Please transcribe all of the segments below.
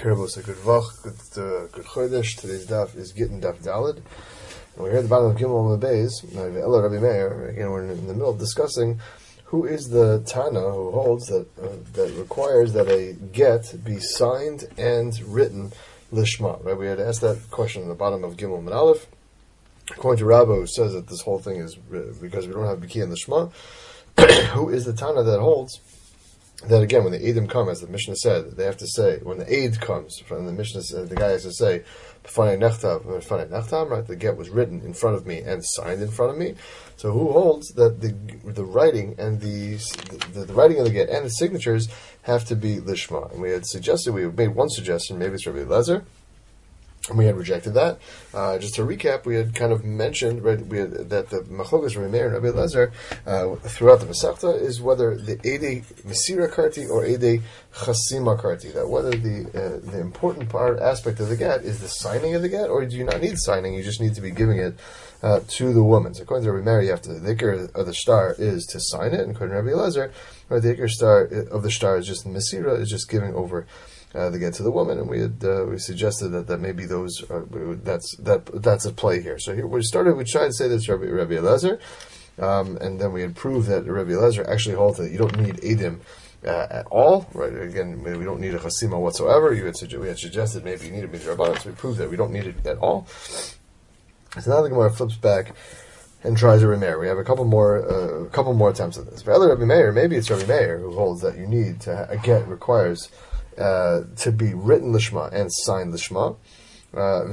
Kerbos, a good vach, good chodesh. Today's daf is Gittin Daf Dalid. And we're here at the bottom of Gimel on the Beis. Ella Rabbi Meir. Again, we're in the middle of discussing who is the Tana who holds that requires that a get be signed and written lishma. Right? We had asked that question at the bottom of Gimel and Aleph. According to Rabbi, who says that this whole thing is because we don't have Biki and Lishma, who is the Tana that holds that again, when the Eidim come, as the Mishnah said, they have to say, when the Eid comes, from the Mishnah said, the guy has to say, right, the get was written in front of me and signed in front of me. So who holds that the writing and the writing of the get and the signatures have to be Lishma? And we had made one suggestion, maybe it's Rabbi Eliezer, and we had rejected that. Just to recap, we had kind of mentioned that the Machlokas Rabbi Meir and Rabbi Eliezer throughout the Masechta is whether the Eidei Mesira Karti or Eidei Chasima Karti. That whether the important aspect of the get is the signing of the get, or do you not need signing? You just need to be giving it to the woman. So according to Rabbi Meir, you have to the Iker of the star is to sign it, and according to Rabbi Eliezer, the Iker star of the star is just Mesira, is just giving over the get to the woman, and we suggested that maybe those that's a play here. So here we tried to say this Rabbi Eliezer, and then we had proved that Rabbi Eliezer actually holds that you don't need Eidim at all. Right? Again, we don't need a chasima whatsoever. We had suggested maybe you need a midrabanan, so we proved that we don't need it at all. So now the Gemara flips back and tries a Rabbi Meir. We have a couple more attempts at this. But other Rabbi Meir, maybe it's Rabbi Meir who holds that you need to a get requires to be written lishma and signed lishma. Now,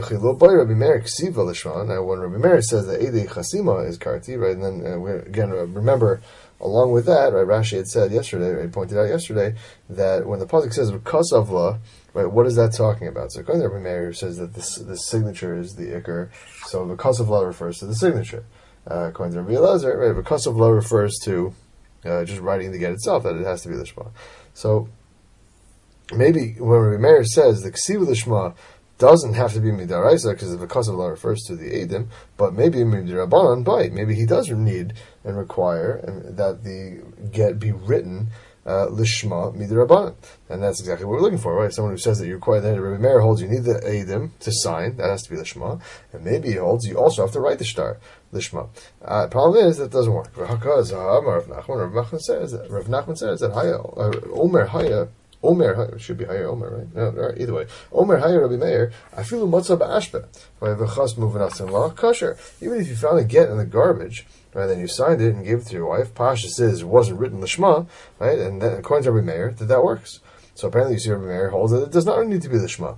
when Rabbi Meir says that Eidei Chasima is karti, right, and then remember, along with that, right, Rashi had said yesterday, he pointed out yesterday, that when the pasuk says Kasavla, right, what is that talking about? So according to Rabbi Meir says that this signature is the Iker, so the Kasavla refers to the signature. According to Rabbi Eliezer, right, the Kasavla refers to just writing the get itself, that it has to be lishma. So maybe when Rabbi Meir says the Ksiv Lishma doesn't have to be Midaraisa because the Kasavla refers to the Eidim, but maybe Midirabanan, maybe he does need and require that the get be written Lishma Midirabanan. And that's exactly what we're looking for, right? Someone who says that you require that Rabbi Meir holds you need the Eidim to sign, that has to be Lishma, and maybe he holds you also have to write the star Lishma. Problem is that doesn't work. Rav Nachman says that Omer should be higher Omer, right? No, right, either way. Omer higher Rabbi Meir. I feel matzah ba'ashba. Kosher. Even if you found a get in the garbage, right, then you signed it and gave it to your wife. Pasha says it wasn't written lishma, right? And then according to Rabbi Meir, that works. So apparently, you see Rabbi Meir holds that it does not need to be lishma.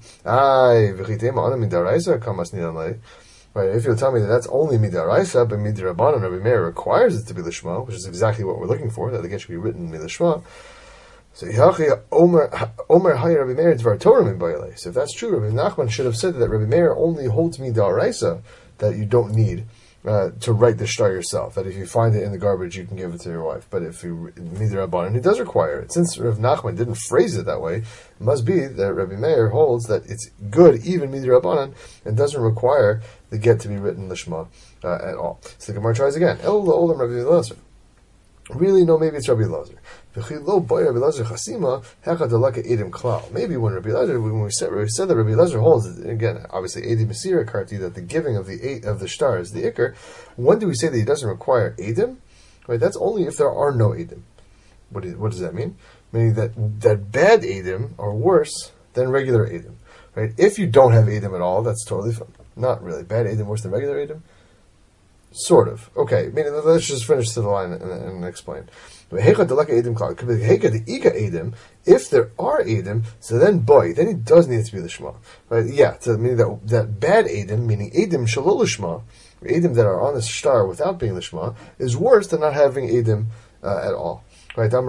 Right, if you'll tell me that that's only midaraisa, but midirabanan, Rabbi Meir requires it to be lishma, which is exactly what we're looking for, that the get should be written lishma. So if that's true, Rabbi Nachman should have said that Rabbi Meir only holds midaraisa, that you don't need to write the shtar yourself, that if you find it in the garbage you can give it to your wife. But if you midirabanan, he does require it. Since Rav Nachman didn't phrase it that way, it must be that Rabbi Meir holds that it's good even midirabanan and doesn't require the get to be written lishma at all. So the Gemara tries again. Really, no, maybe it's Rabbi Eliezer. Maybe when Rabbi Eliezer, when we said that Rabbi Eliezer holds, again, obviously, Edim Mesira Karti, that the giving of the star is the Iker, when do we say that he doesn't require Edim? Right, that's only if there are no Edim. What does that mean? Meaning that bad Edim are worse than regular Edim. Right? If you don't have Edim at all, that's totally fine. Not really. Bad Edim worse than regular Edim? Sort of. Okay, let's just finish to the line and explain. If there are Edim, so then he does need to be the Shema. Right? Yeah, so meaning that bad Edim, meaning Edim Shalol Shema, Edim that are on the star without being the Shema, is worse than not having Edim at all. Right? Because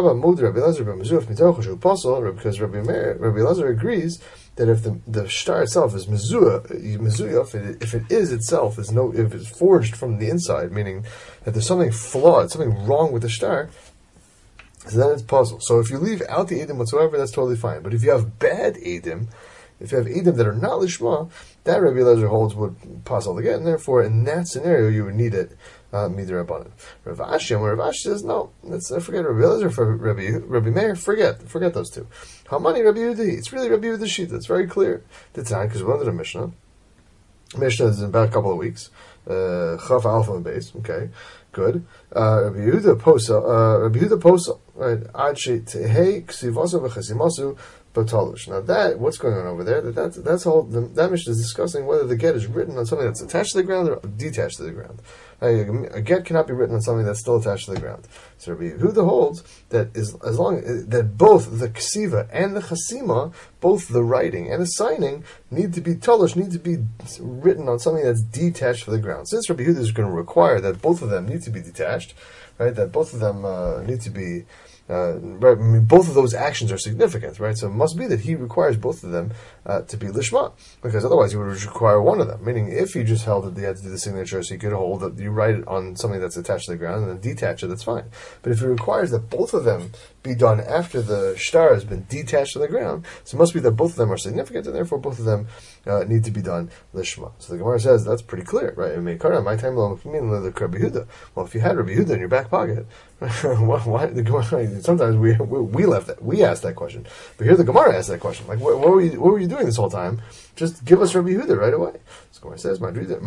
Rabbi Eliezer agrees that if the star itself is mezuyah, if it is itself if it's forged from the inside, meaning that there's something flawed, something wrong with the star, so then it's puzzle. So if you leave out the edim whatsoever, that's totally fine. But if you have bad edim, if you have edim that are not lishma, that Rabbi Eliezer holds would puzzle again. And therefore, in that scenario, you would need it midrabanan. Rav Ashi, when Rav Ashi says no, let's forget Rabbi Elazar for Rabbi Meir. Forget those two. Hamani Rabbi Yehuda. It's really Rabbi Yehuda shita. It's very clear. The time because we learned the Mishnah. Mishnah is in about a couple of weeks. Chaf Alpha and Base. Okay, good. Rabbi Yehuda Posa. Right. Ad Tehei Ksivasu v'Chasimasu Batalush. Now that what's going on over there? That's all. That Mishnah is discussing whether the get is written on something that's attached to the ground or detached to the ground. A get cannot be written on something that's still attached to the ground. So Rabbi Yehuda holds that as long that both the ksiva and the chasima, both the writing and the signing, need to be talush, need to be written on something that's detached from the ground. Since Rabbi Yehuda is going to require that both of them need to be detached, right? That both of them need to be. Right, I mean, both of those actions are significant, right? So it must be that he requires both of them to be lishma, because otherwise he would require one of them. Meaning, if he just held that he had to do the signature, so he could hold that you write it on something that's attached to the ground and then detach it, that's fine. But if he requires that both of them be done after the shtar has been detached from the ground, so it must be that both of them are significant, and therefore both of them need to be done lishma. So the Gemara says that's pretty clear, right? My time well, if you had Rabbi Yehuda in your back pocket, why the Gemara? Sometimes we left that, we asked that question, but here the Gemara asked that question. Like, what were you doing this whole time? Just give us Rabbi Yehuda right away. So Gemara says,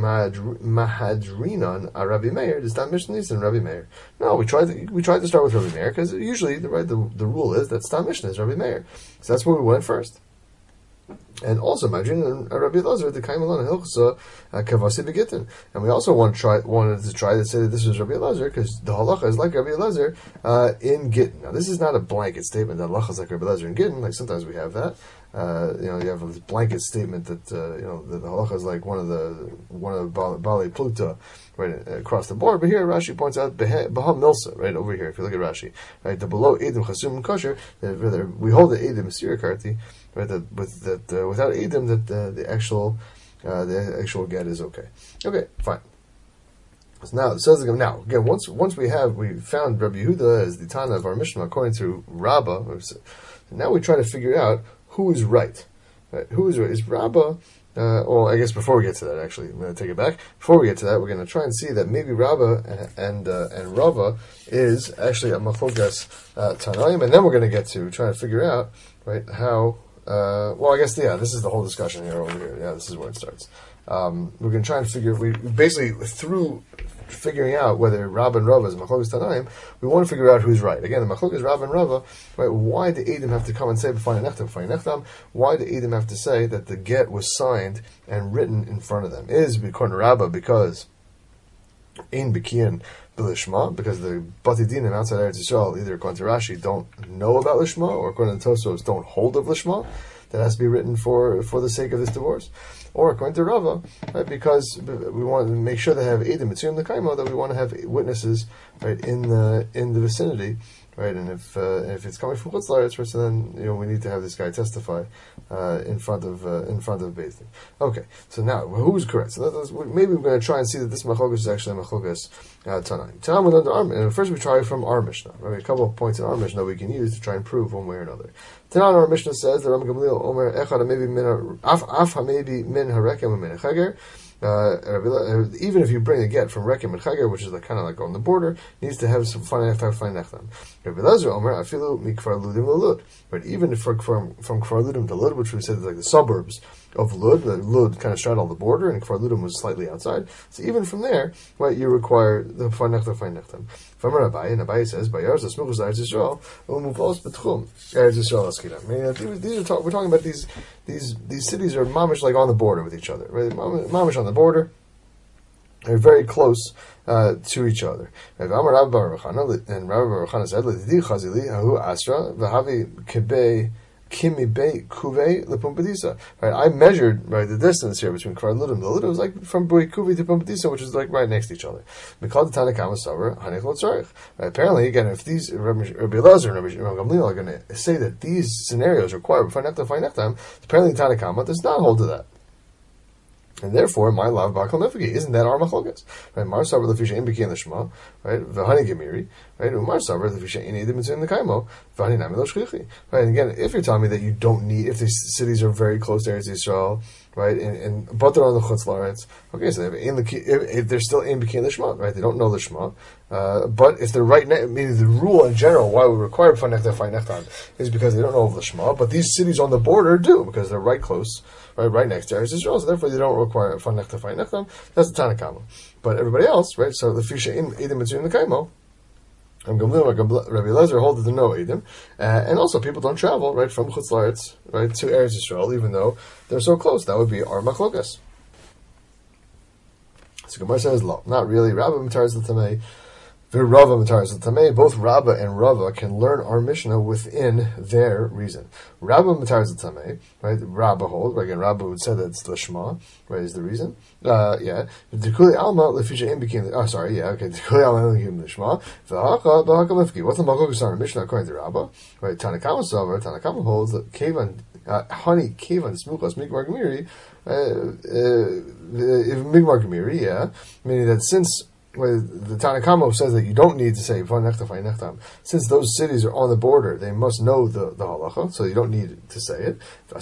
Mahadrinan a Rabbi Meir. Does that Mishnah is in Rabbi Meir? No, we tried to start with Rabbi Meir because usually the rule is that Stam Mishnah is Rabbi Meir. So that's where we went first. And also, imagine Rabbi Elazar the Kaimalan Hilchsa Kavasi Begitin, and we also wanted to try to say that this was Rabbi Elazar because the halacha is like Rabbi Elazar in Gittin. Now, this is not a blanket statement that halacha is like Rabbi Elazar in Gittin. Like sometimes we have that. You have this blanket statement that that the halacha is like one of Bali Pluta, right, across the board. But here Rashi points out Baha Milsa, right over here. If you look at Rashi, right, the below Edim Chasum and Kosher, we hold the Edim Sirikarti, right, that without Edim that the actual get is okay. Okay, fine. So now it says again. Now again, once we found Rabbi Yehuda as the Tana of our Mishnah according to Rabbah, now we try to figure out who is right. Right? Who is right? Is Rabbah? Well, I guess before we get to that, actually, I'm going to take it back. Before we get to that, we're going to try and see that maybe Rabbah and Rava is actually a machlokas Tanaim, and then we're going to get to trying to figure out, right, how. Well, I guess this is the whole discussion here over here. Yeah, this is where it starts. We're going to try and figure. We basically through figuring out whether Rabbah and Rava is machlokas Tanaim, we want to figure out who's right. Again, the machlokas Rabbah and Rava, right? Why do Edom have to come and say b'fnei nechtam? Why do Edom have to say that the get was signed and written in front of them? Is according to Rabbah because ein bekian b'lishma, because the Bati Dinim outside Eretz Yisrael, either according to Rashi, don't know about lishma, or according to Tosfos, don't hold of lishma. That has to be written for the sake of this divorce. Or according to Rava, right, because we want to make sure they have Edim Mitzuyim L'Kaimo, that we want to have witnesses, right, in the vicinity, right, and if it's coming from Chutz La'aretz, so then we need to have this guy testify in front of Beis Din. Okay, so now who's correct? So maybe we're going to try and see that this machlokas is actually a machlokas Tanaim. Tanaim went under our, and first we try from our Mishnah. Right, a couple of points in our Mishnah we can use to try and prove one way or another. Tanaim, our Mishnah says the Ram Gamliel Omer Echad maybe min af maybe min harekem and min chager. Even if you bring a get from Rekem and Chager, which is kind of like on the border, needs to have some fine nechtam. Rabbi Elazar Omer afilu mikfar ludim lelud. But even if from Kfar Ludim to Lud, which we said is like the suburbs of Lud, Lud kind of straddled the border, and Kfar Ludim was slightly outside. So even from there, right, you require the fine nechtam. From Abaye, and Abaye says, "Bayarz asmuchus Eretz Yisrael umuvos betchum Eretz Yisrael askidam." We're talking about these cities are mamish like on the border with each other, right? Mamish on the border. They're very close to each other. And Rabbi Baruch Chana said, "L'didi chazili hahu asra v'havi kibei kuve lepumpadisa." Right, I measured the distance here between Kfar Ludim. The Ludim was like from Bui Kuve to Pumpadisa, which is like right next to each other. Because the Tanakama Savar Hanech Lotzarich. Apparently, again, if these Rabbi Elazar and Rabbi Gamliel are going to say that these scenarios require b'fnei nechtam, apparently the Tanakama does not hold to that. And therefore, my lav bakal nefegi, isn't that our machlokas? Right? Mar savar lefisha in bekin l'shma, right? V'hani gemiri, right? Umar savar lefisha in edim mitzvah in the kaimo, v'hani nami lo shchichi. Right? And again, if you're telling me that you don't need, if these cities are very close to Eretz Yisrael, right? But they're on the chutz la'aretz, okay, so if they're still in bekin l'shma, right? They don't know the shma, but if they're right next, meaning the rule in general, why we require fanechta fainechtan, is because they don't know of the shma, but these cities on the border do, because they're right close, right next to Eretz Yisrael, so therefore they don't require fanechta fainechtan. That's the Tanna Kama. But everybody else, right? So the fisha in edim mitzvah in the kaimo, and Rabbi Elazar hold that no edim, and also people don't travel right from chutz la'aretz right to Eretz Yisrael, even though they're so close. That would be our machlokas. So Gemara says, "Lo, not really." Rabba mitaris l'tamei, v'Rava mitaris l'tamei. Both Rabba and Rava can learn our Mishnah within their reason. Rabba mitaris l'tamei, right? Rabba hold. Right, again, Rabba would say that it's l'shma, right? Is the reason? Yeah. Dekuli alma lefisha in became. Oh, sorry. Yeah. Okay. Dekuli alma became l'shma. V'haka lefki. What's the machlokas on our Mishnah according to Rabba? Right. Tanna Kama savar. Tanna Kama holds that kevan honey kevan smuchas migmar gemiri. If migmar gemiri, yeah, meaning that since the Tanna Kama says that you don't need to say since those cities are on the border, they must know the halacha, so you don't need to say it. But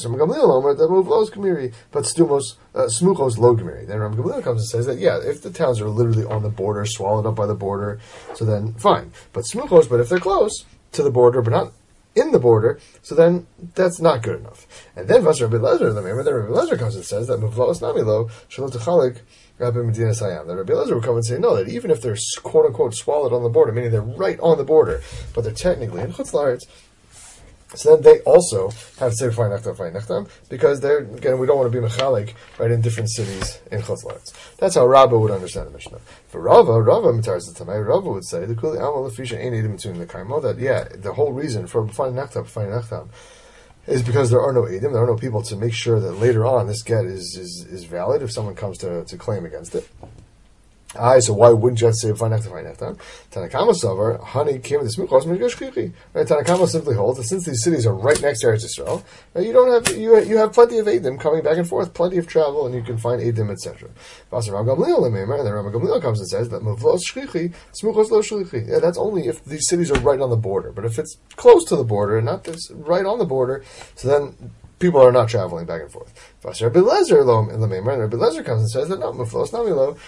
smuchos lo gemiri. Then Ram Gamliel comes and says that if the towns are literally on the border, swallowed up by the border, so then fine. But smuchos, but if they're close to the border, but not in the border, so then that's not good enough. And then Rabbi Elazar comes and says that Muvlaos Namilo Shalot Techalik Rabbi Medina Sayam. That Rabbi Elazar would come and say, no, that even if they're quote unquote swallowed on the border, meaning they're right on the border, but they're technically in Chutz La'aretz, so then they also have to say fine nechtam, because they're, again, we don't want to be mechalik right in different cities in Chutz La'aretz. That's how Rabba would understand the Mishnah. For Rava mitaris l'tamei, Rava would say the kuli amal lefisha ein edim mitzvah in the kaimo, that the whole reason for fine nechtam is because there are no edim, there are no people to make sure that later on this get is valid if someone comes to claim against it. So why wouldn't you have to say Tanna Kama savar honey came with the smuchos migashchichi? Right? Tanna Kama simply holds that since these cities are right next to Eretz Yisrael, you don't have you have plenty of edim coming back and forth, plenty of travel, and you can find edim, etc. And then Rabbi Gamliel comes and says that mavlos shchichi smuchos lo shchichi. Yeah, that's only if these cities are right on the border. But if it's close to the border and not this right on the border, so then people are not traveling back and forth. Rabbi Elazar comes and says that no, muflos namilo.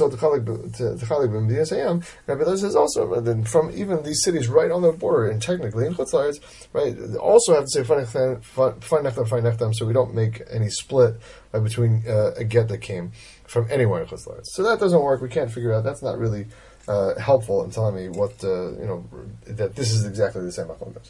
Rabbi Elazar says also that from even these cities right on the border and technically in Chutz La'aretz, right, also have to say fine, so we don't make any split between a get that came from anywhere in Chutz La'aretz. So that doesn't work. We can't figure out. That's not really helpful in telling me what that this is exactly the same machlokas.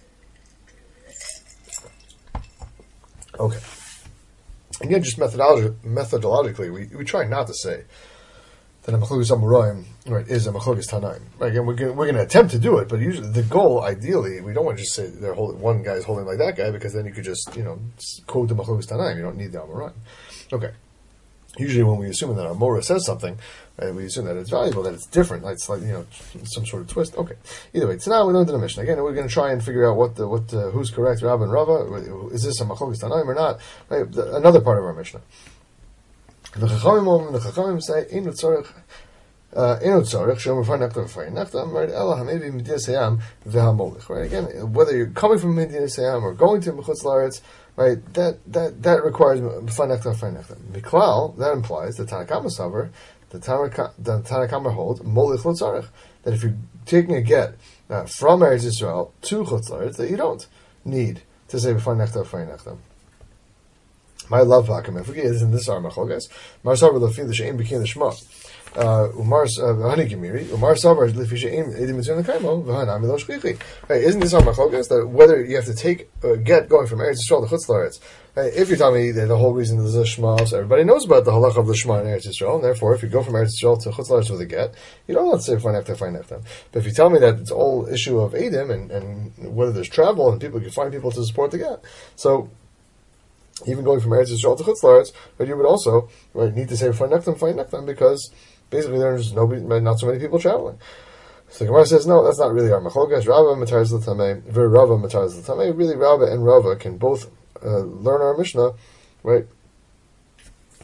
Okay. Again, just methodologically, we try not to say that a machlokas amoraim, right, is a machlokas tanaim. Right, again, we're going to attempt to do it, but usually the goal, ideally, we don't want to just say one guy is holding like that guy, because then you could just quote the machlokas tanaim. You don't need the amoraim. Okay. Usually, when we assume that Amora says something, right, we assume that it's valuable, that it's different, like it's like some sort of twist. Okay. Either way, tonight we learned in the Mishnah. Again, we're going to try and figure out who's correct, Rabba and Rava. Is this a machlokas tanaim or not? Right, another part of our Mishnah. The Chachamim say inu tzorich shomar fa'nechtam fa'nechtam, right? Ela hamevi Medina Sayam v'hamolech. Right, again, whether you're coming from Medina Sayam or going to Chutz La'aretz, right, that requires fa'nechtam. Miklal, that implies the Tanna Kama savar, the Tanna Kama holds molech lo tzarich, that if you're taking a get from Eretz Yisrael to Chutz La'aretz, that you don't need to say fa'nechtam. My love vakum. If we get in this our machlokas, Mar savar lefin the she'im became the shma. Umar honey gemiri. Umar savar lefi she'im edim mitzvah kaimo v'hanami lo shchichi. Right? Isn't this our machlokas that whether you have to take a get going from Eretz Yisrael to Chutz La'aretz? Right? If you tell me that the whole reason there's a shma, so everybody knows about the halacha of the shma in Eretz Yisrael, and therefore, if you go from Eretz Yisrael to Chutz La'aretz with a get, you don't want to say fine after. But if you tell me that it's all issue of edim and whether there's travel and people can find people to support the get, so even going from Eretz Yisrael to Chutz La'aretz, but you would also need to say fine nektam, because basically there's not so many people traveling. So the Gemara says, no, that's not really our machlokas. Rava mataris l'tamei, Rava mataris l'tamei. Really, Rava and Rava can both learn our Mishnah, right?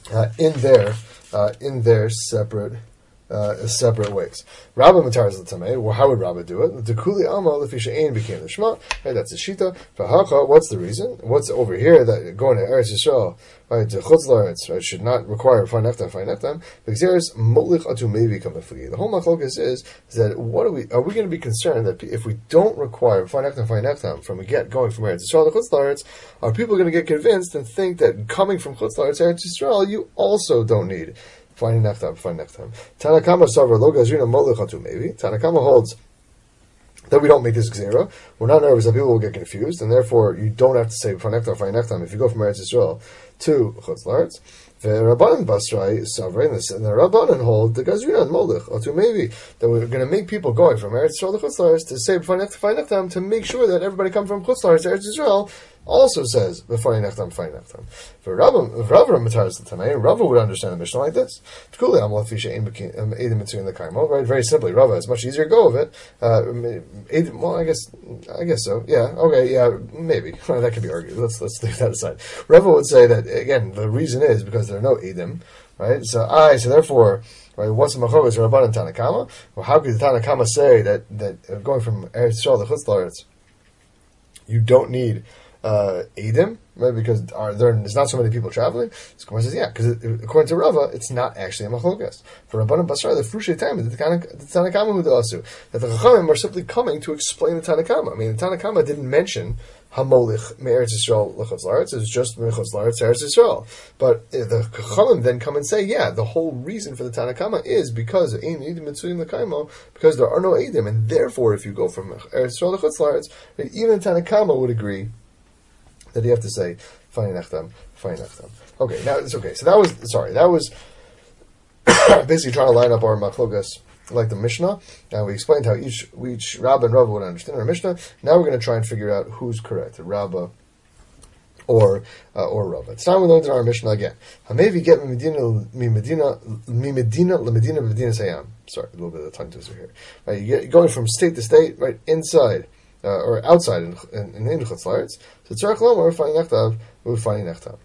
in their separate ways. Rabba Matar is l'tamei. Well, how would Rabba do it? The Kuli Alma Lefisha Ein became the Shema. Right, that's a shita. V'hacha. What's the reason? What's over here that going to Eretz Yisrael, right, to Chutz La'aretz, right, should not require Fa'nechtam. Because there's Molich Atu Mevi Kamafli. The whole machlokas is that are we going to be concerned that if we don't require Fa'nechtam from going from Eretz Yisrael to Chutz La'aretz, are people going to get convinced and think that coming from Chutz La'aretz to Eretz Yisrael you also don't need finding nechtam. Tanakama Savra Lo Gazrina Molechatu maybe. Tanakama holds that we don't make this gzera. We're not nervous that people will get confused, and therefore you don't have to say finding if you go from Eretz Yisrael to Chutz La'aretz. The Rabbanan Basrai Savra, and the Rabbanan hold the Gazrina and Molech Atu maybe that we're going to make people going from Eretz Yisrael to Chutz La'aretz to say finding to make sure that everybody come from Chutz La'aretz to Eretz Yisrael. Also says finding nechtam. For Rava Mataris l'tamei, Rava would understand the Mishnah like this. Right, very simply, Rava. It's much easier to go of it. Well, I guess so. Yeah, okay, yeah, maybe that could be argued. Let's leave that aside. Rava would say that again. The reason is because there are no edim, right? So therefore. Right, what's the machogas Rabbanan Tanakama? Well, how could the Tanakama say that going from Eretz Yisrael to Chutz La'aretz, you don't need Edim, right? Because there's not so many people traveling. So Gemara says, yeah, because according to Rava, it's not actually a machlokas. For Rabbanan Basra, the Frushe time, the Tanakama who asu that the Chachamim are simply coming to explain the Tanakama. I mean, the Tanakama didn't mention Hamolich Me'eretz Yisrael l'Chutz La'aretz. It's just Me'eretz La'aretz Eretz Yisrael. But the Chachamim then come and say, yeah, the whole reason for the Tanakama is because Ein Edim Mitzuyim L'Kaimo, because there are no Edim, and therefore, if you go from Eretz Yisrael l'Chutz La'aretz, even the Tanakama would agree that you have to say fine nechtam. Okay, now it's okay. So that was basically trying to line up our machlokas like the Mishnah. Now we explained how each Rabbah and Rava would understand our Mishnah. Now we're going to try and figure out who's correct, Rabbah or Rava. It's time we learned in our Mishnah again. Hamevi get Medina Sayam. Sorry, a little bit of a tongue twister here. Right, you're going from state to state, right, inside. Or outside in Chutz La'aretz, so tzarich lomar finding nechtav, we're finding nechtav.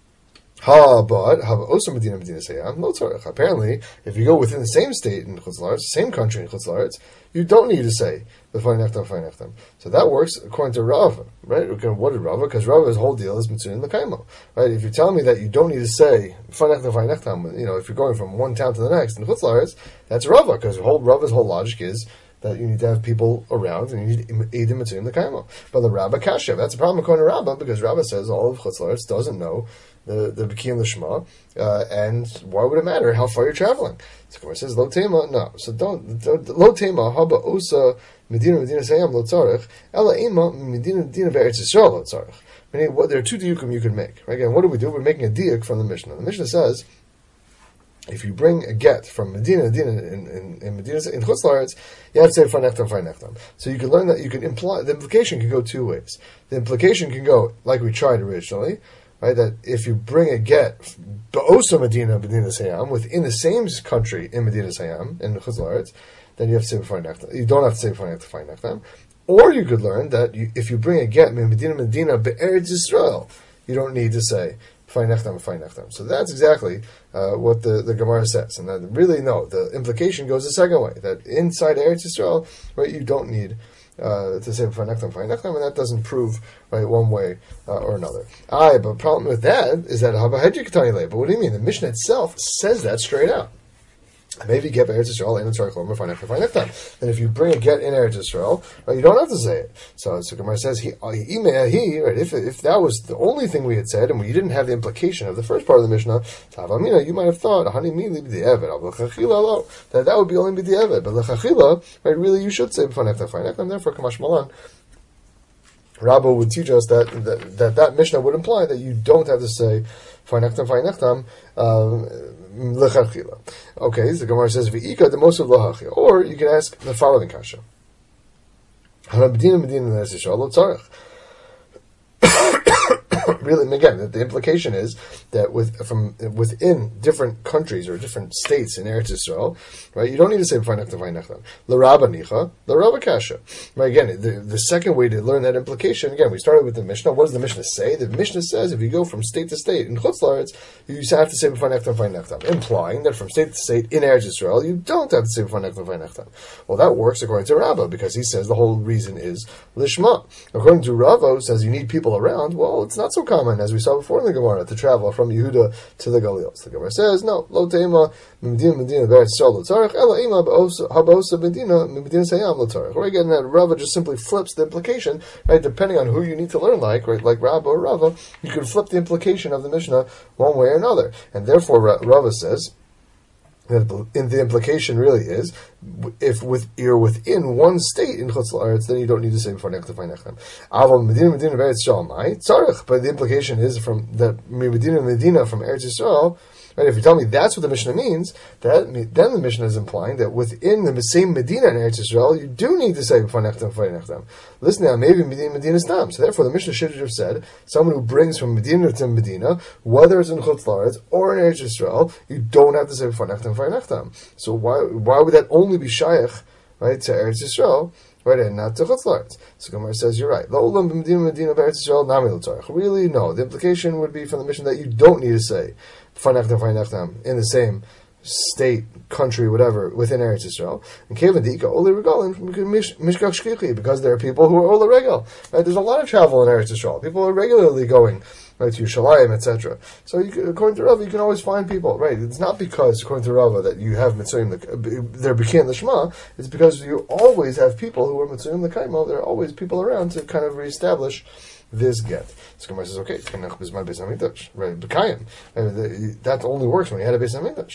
But also Medina Sayam no tzarich. Apparently, if you go within the same state in Chutz La'aretz, same country in Chutz La'aretz, you don't need to say the finding nechtav. So that works according to Rava, right? Okay, what did Rava? Because Rava's whole deal is Mitzuyin L'Kaimo, right? If you're telling me that you don't need to say finding nechtav, if you're going from one town to the next in Chutz La'aretz, that's Rava, because Rava's whole logic is that you need to have people around, and you need Eidim Mitzuyim L'Kaimo. But the Rabbah Kasha, that's a problem according to Rabbah, because Rabbah says all of Chutz La'aretz doesn't know the B'kiyim L'Shema, and why would it matter how far you're traveling? So Gemara says, Lo Tema, no. So don't Lo Tema, Haba Osa, Medina Sayam, Lo Tzarech, Ela Ema, Medina Be'eretz Yisrael, Lo Tzarech. Meaning, there are two diukim you can make. Right? Again, what do? We're making a diuk from the Mishnah. The Mishnah says, if you bring a get from Medina in Chutz La'aretz, you have to say fa'nechtam. So you can learn that you can imply the implication can go two ways. The implication can go like we tried originally, right? That if you bring a get ba'osa Medina Sayam within the same country in Medina Sayam in Chutz La'aretz, then you have to say fa'nechtam. You don't have to say fa'nechtam. Or you could learn that if you bring a get Medina be'eretz Yisrael, you don't need to say fa'nechtam. So that's exactly what the Gemara says. And that really, no, the implication goes the second way, that inside Eretz Yisrael, right, you don't need to say fa'nechtam, and that doesn't prove, right, one way or another. But the problem with that is that but what do you mean? The Mishnah itself says that straight out. Maybe get Eretz Yisrael in Tzarech Lomar fa'nechtam. And if you bring a get in Eretz Yisrael, right, you don't have to say it. So Gemara says right, if that was the only thing we had said, and we didn't have the implication of the first part of the Mishnah, you might have thought that would be only b'di'evet. But l'chachila, right, really you should say fa'nechtam. Therefore, Kamash Malan, Rabba would teach us that Mishnah would imply that you don't have to say fa'nechtam. Okay, so the Gemara says v'ika the most of lahachia, or you can ask the following kasha: Medina really, again, the implication is that from within different countries or different states in Eretz Yisrael, right, you don't need to say B'Farnechtam V'Farnechtam. L'Rabba Nicha, L'Rabba Kasha. Right, again, the second way to learn that implication, again, we started with the Mishnah. What does the Mishnah say? The Mishnah says if you go from state to state in Chutz La'aretz, you have to say B'Farnechtam V'Farnechtam, implying that from state to state in Eretz Yisrael, you don't have to say B'Farnechtam V'Farnechtam. Well, that works according to Rabbah, because he says the whole reason is Lishma. According to Rava, who says you need people around, well, it's not so common, as we saw before in the Gemara, to travel from Yehuda to the Galil. So the Gemara says, no, lo teima medina be'eretz Yisrael lo tzarich, ela ima habosa medina sayam lo tzarich. Right, again, that Rava just simply flips the implication, right, depending on who you need to learn like, right, like Rabba or Rava, you can flip the implication of the Mishnah one way or another. And therefore, Rava says, the implication really is, if you're within one state in Chutz La'aretz, then you don't need to say B'Farnechtam V'Farnechtam. Aval Medina Be'eretz Yisrael Mai Tzarich. But the implication is from that Medina from Eretz Yisrael. Right, if you tell me that's what the Mishnah means, then the Mishnah is implying that within the same Medina in Eretz Yisrael, you do need to say B'Farnechtam V'Farnechtam. Listen now, maybe Medina Stam. So therefore, the Mishnah should have said someone who brings from Medina to Medina, whether it's in Chutz La'aretz or in Eretz Yisrael, you don't have to say B'Farnechtam V'Farnechtam. So why would that only be shaykh, right, to Eretz Yisrael? Right, and not to Chutz La'aretz. So Gemara says, you're right. Really, no. The implication would be from the Mishnah that you don't need to say B'Farnechtam V'Farnechtam in the same state, country, whatever, within Eretz Yisrael. And Kevadika, Oli Regalim, Mishkach Shkichi, because there are people who are Ola Regal. Right, there's a lot of travel in Eretz Yisrael. People are regularly going, right, to Yerushalayim, etc. So according to Rava, you can always find people, right? It's not because, according to Rava, that you have Mitzrayim, they're B'Kiyan L'Shma. It's because you always have people who are Mitzrayim L'Kaimo. There are always people around to kind of reestablish this get. So Gemara says, okay, right? That only works when you had a Beis Hamikdash.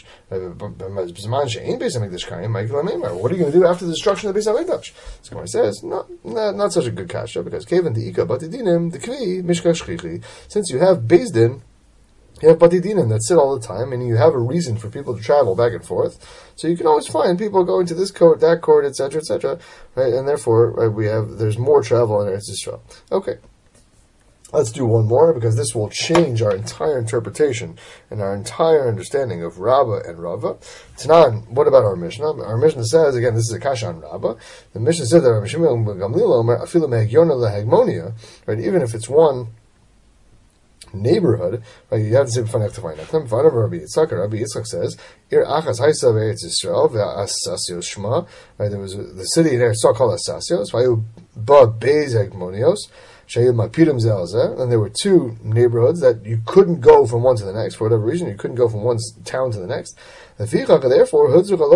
What are you going to do after the destruction of the Beis Hamikdash? So Gemara says, not such a good kasha, because Kevan Deika Batidinim the Kvi Mishkach Shchichi. Since you have Beis Din, you have Batidinim that sit all the time, and you have a reason for people to travel back and forth. So you can always find people going to this court, that court, etc., etc. Right, and therefore, right, there's more travel in Eretz Yisrael. Okay. Let's do one more, because this will change our entire interpretation and our entire understanding of Rabbah and Rava. Tanan, what about our Mishnah? Our Mishnah says, again, this is a kasha on Rabbah. The Mishnah says that Rabbi Shimon Gamliel Omer afilu mehagyona lehagmonia, right? Even if it's one neighborhood, right? You have to say B'Farnechtam V'Farnechtam. V'anav Rabbi Yitzchak. Rabbi Yitzchak says, Ir achas haisa ve'eretz Yisrael ve'asasios shma. Right? There was the city in Eretz Yisrael called Asasios. V'ayu ba beis hagmonios. And there were two neighborhoods that you couldn't go from one to the next for whatever reason. You couldn't go from one town to the next. Therefore, therefore,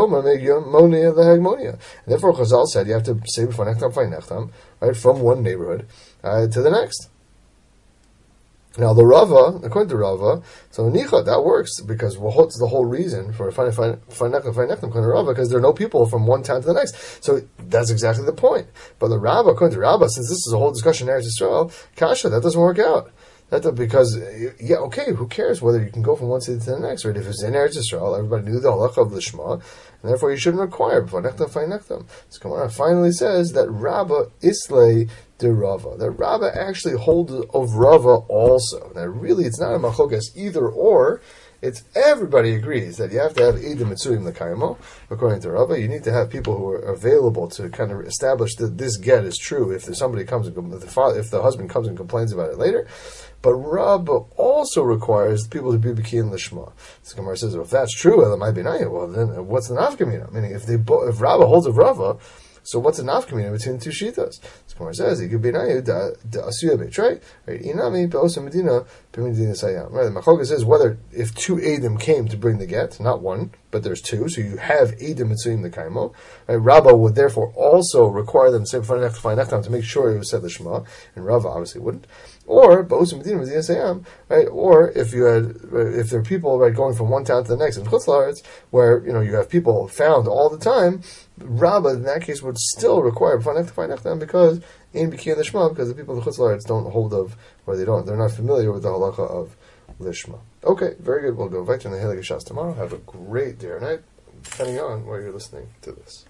Chazal said you have to say B'Farnechtam V'Farnechtam, right, from one neighborhood to the next. Now the Rava, according to Rava, so Nicha, that works, because what's the whole reason for B'Farnechtam V'Farnechtam according to Rava? Because there are no people from one town to the next. So that's exactly the point. But the Rava, according to Rava, since this is a whole discussion in Eretz Yisrael, Kasha, that doesn't work out. Because, yeah, okay, who cares whether you can go from one city to the next, right? If it's in Eretz Yisrael, everybody knew the halacha of Lishma, and therefore you shouldn't require B'Farnechtam V'Farnechtam. So Gemara finally says that Rabba Islay de Rava. That Rava actually holds of Rava also. Now really, it's not a machokas either or. It's everybody agrees that you have to have Eidim Mitzurim L'Kaimo. According to Rava, you need to have people who are available to kind of establish that this get is true. If somebody comes and if the husband comes and complains about it later. But Rava also requires people to be B'Kiyan L'Shma. So Gemara says, well, if that's true, well, then what's the nafkamina? Meaning, if Rava holds of Rava, so what's the nafkamina between the two shitas? So Gemara says, it could be nayu da asuya betray, right? Inami be'osa medina b'medina sayam. Right? The Machoga says whether if two Eidim came to bring the get, not one, but there's two, so you have Eidim Mitzuim the Kaimo. Right? Rava would therefore also require them to say B'Farnechtam V'Farnechtam to make sure it was said L'Shma, and Rava obviously wouldn't. Or be'osa medina b'medina sayam, right? Or if there are people, right, going from one town to the next in Chutz La'aretz, where you have people found all the time, Rava in that case would still require B'Farnechtam V'Farnechtam because in B'Kiyan L'Shma, because the people of Chutz La'aretz don't hold of, or they're not familiar with the halacha of Lishma. Okay, very good. We'll go back to the Hilei Geshas tomorrow. Have a great day or night, depending on where you're listening to this.